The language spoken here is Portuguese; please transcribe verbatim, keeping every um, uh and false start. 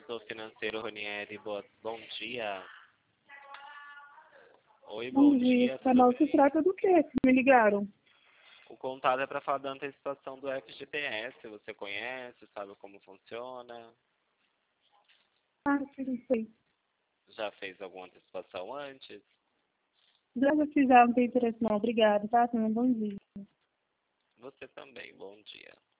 Instituto Financeiro Ronieri, boa, bom dia. Oi, Bom bom dia, dia, esse tudo canal se bem? trata do quê? Que me ligaram? O contato é para falar da antecipação do F G T S. Você conhece, sabe como funciona? Ah, que não sei. Já fez alguma antecipação antes? Já já fiz, já não tem interesse não. Obrigada, tá? Tenha um bom dia. Você também, bom dia.